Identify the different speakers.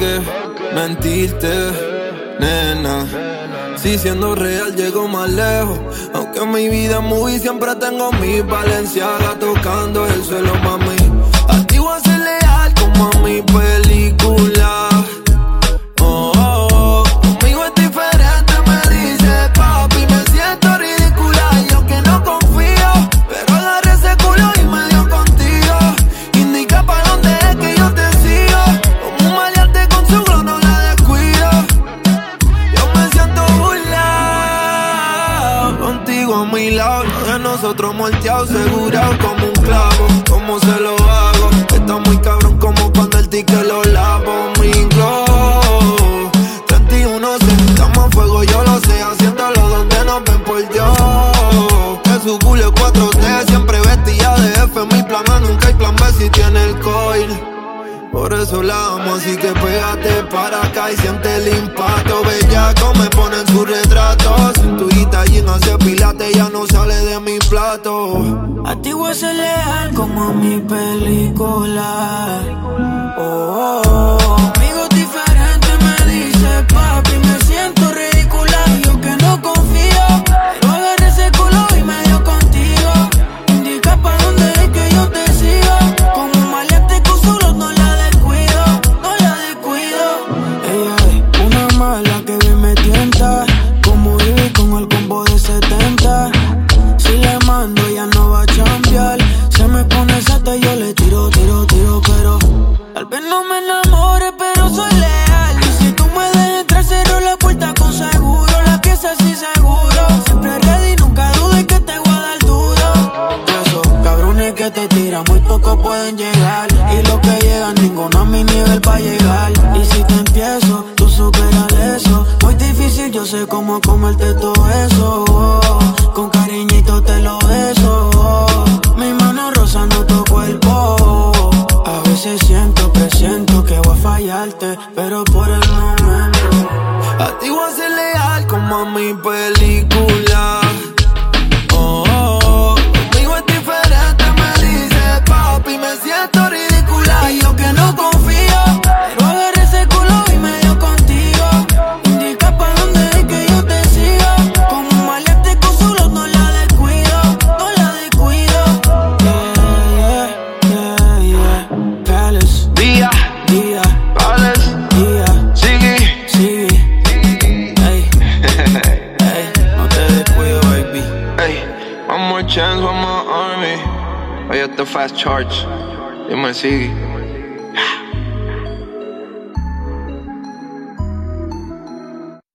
Speaker 1: qué mentirte, nena? Si siendo real llego más lejos. Aunque en mi vida es movie siempre tengo mi Balenciaga tocando el suelo, mami. A ti voy a ser leal como a mi película. Oh, oh, oh. Conmigo es diferente, me dice papi. Me siento ridícula, yo que no confío. Pero agarré ese culo y me dio contigo. Indica pa' dónde es que yo te sigo. Como un maleante con su glow no la descuido. Yo me siento burlado contigo a mi lado. Lo de nosotros molteado, segurado como un clavo. ¿Cómo se lo hago? Está muy cabrón como cuando el ticket lo lavo. Mi glow 31 estamos a fuego, yo lo sé. Haciéndolo donde nos ven por Dios. Que su culo es 4T, siempre vestida de F. Mi plan A nunca hay plan B si tiene el coil. Por eso la amo, así que pégate para acá y siente el impacto. Bellaco me pone en su retrato. Cinturita allí hace pilates, ya no sale de mi plato.
Speaker 2: A ti voy a ser leal como a mi película. Oh, oh, oh. Conmigo es diferente, me dice papi. Me siento ridícula, yo que no confío. Pero agarré ese culo y me dio contigo. Indica pa' dónde es que yo te sigo. Como un maleante con su luz no la descuido, no la descuido. Ella es una mala que bien me tienta. Como Ivy con el combo de 70. Si le mando ella no va a chambear. Se me pone sata y yo le tiro, pero tal vez no me enamore, pero soy leal. Y si tú me dejas entrar, cierro la puerta con seguro. La pieza sí seguro. Siempre ready, nunca dudes que te voy a dar duro. Esos cabrones que te tiran, muy pocos pueden llegar. Y los que llegan, ninguno a mi nivel va a llegar. Y si te empiezo, tú superas eso. Muy difícil, yo sé cómo comerte todo eso. Con cariñito te lo beso. Mi mano rozando tu cuerpo. A veces presiento que voy a fallarte, pero por el momento
Speaker 1: a ti voy a ser leal como a mi película. Oh, oh, oh. Conmigo es diferente, me dice papi. Me siento ridícula, yo que no confío.
Speaker 2: Pero agarré ese culo y me dio contigo. Indica pa' dónde es que yo te sigo. Como un maleante con su luz no la descuido, no la descuido. Yeah, yeah, yeah, yeah. Palace,
Speaker 1: Día, Palace,
Speaker 2: Día,
Speaker 1: Siggy.
Speaker 2: Ey, ey, no te descuido, baby.
Speaker 1: Hey, one more chance, one more army. Oye, the fast charge. Dime, Siggy.